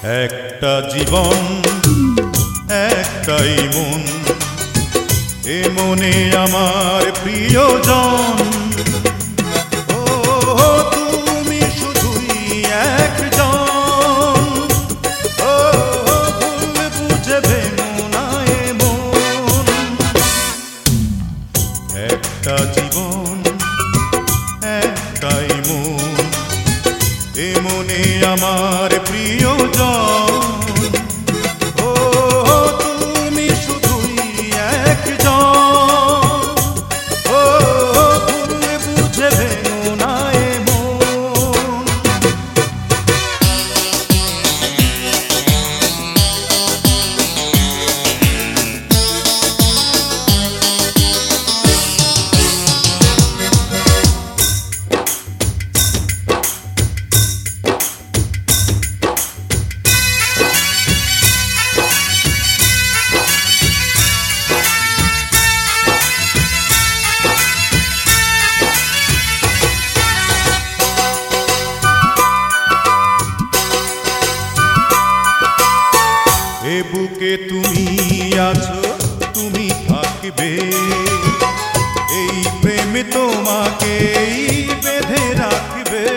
একটা জীবন একটাই মন, এ মনে আমার প্রিয়জন। ও তুমি শুধুই একজন, ও ভুল বুঝবে না এমন। একটা জীবন একটাই মন, এ মনে আমার প্রিয়জন। ও তুমি শুধুই একজন, ও ভুল বুঝবে না এমন। এ বুকে তুমি আছো, তুমি থাকবে, এই প্রেমে তোমাকে বেঁধে রাখবে।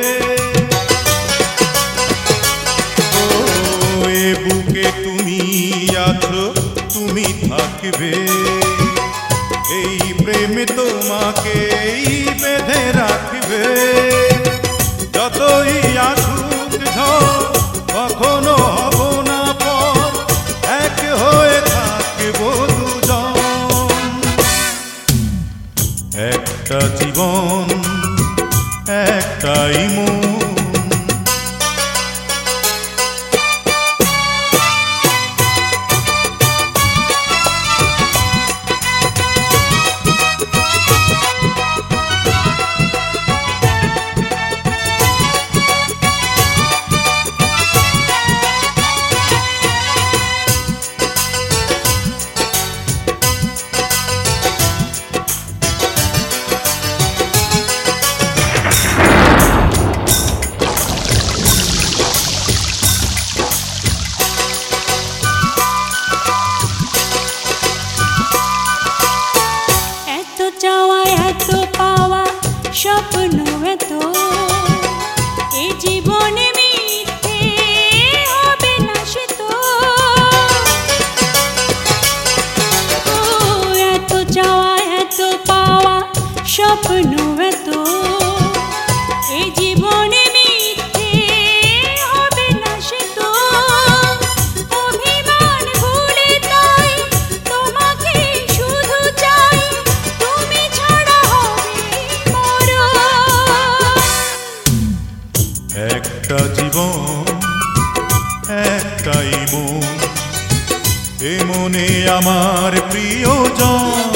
ও এ বুকে তুমি আছো, তুমি থাকবে, এই প্রেমে তোমাকে বেঁধে রাখবে। যতই আসুক ঝড় কখনো হব না পর, এক হয়ে থাকবো দুজন। একটা জীবন একটাই মন। চাওয়া এত পাওয়া স্বপ্ন এত, এ জীবনে মিথ্যে হবে না সে তো। এত চাওয়া এত পাওয়া স্বপ্ন এত, এ জীবনে মিথ্যে হবে না সে তো। অভিমান ভুলে তাই তোমাকে শুধু চাই, তুমি ছাড়া হবে মরণ। একটা জীবন একটাই মন, এ মনে আমার প্রিয়জন।